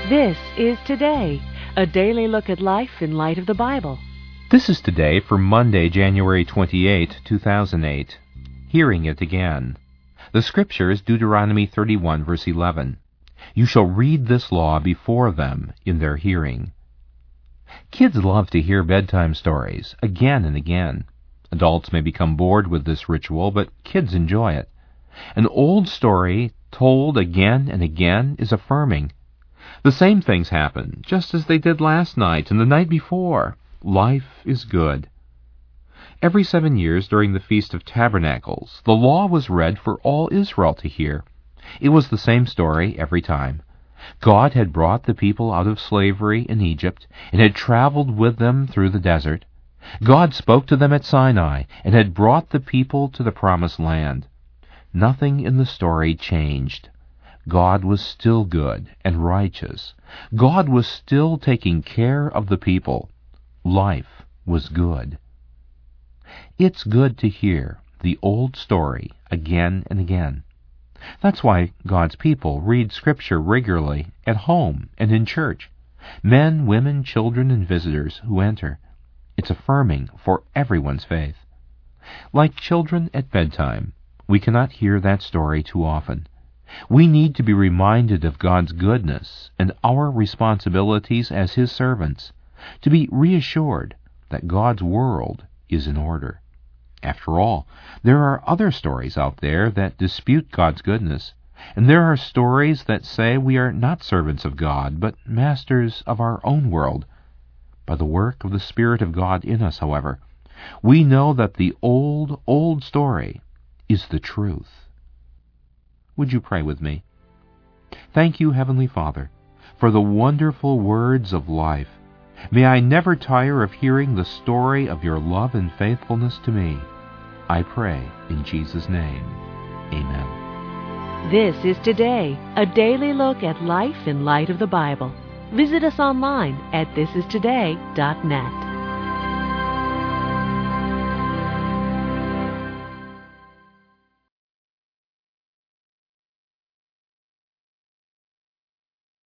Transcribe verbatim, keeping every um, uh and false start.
This is Today, a daily look at life in light of the Bible. This is Today for Monday, January twenty-eighth, two thousand eight. Hearing it again. The scripture is Deuteronomy thirty-one, verse eleven. You shall read this law before them in their hearing. Kids love to hear bedtime stories again and again. Adults may become bored with this ritual, but kids enjoy it. An old story told again and again is affirming. The same things happen, just as they did last night and the night before. Life is good. Every seven years during the Feast of Tabernacles, the law was read for all Israel to hear. It was the same story every time. God had brought the people out of slavery in Egypt and had traveled with them through the desert. God spoke to them at Sinai and had brought the people to the promised land. Nothing in the story changed. God was still good and righteous. God was still taking care of the people. Life was good. It's good to hear the old story again and again. That's why God's people read Scripture regularly at home and in church. Men, women, children, and visitors who enter. It's affirming for everyone's faith. Like children at bedtime, we cannot hear that story too often. We need to be reminded of God's goodness and our responsibilities as His servants, to be reassured that God's world is in order. After all, there are other stories out there that dispute God's goodness, and there are stories that say we are not servants of God, but masters of our own world. By the work of the Spirit of God in us, however, we know that the old, old story is the truth. Would you pray with me? Thank you, Heavenly Father, for the wonderful words of life. May I never tire of hearing the story of your love and faithfulness to me. I pray in Jesus' name. Amen. This is Today, a daily look at life in light of the Bible. Visit us online at this is today dot net.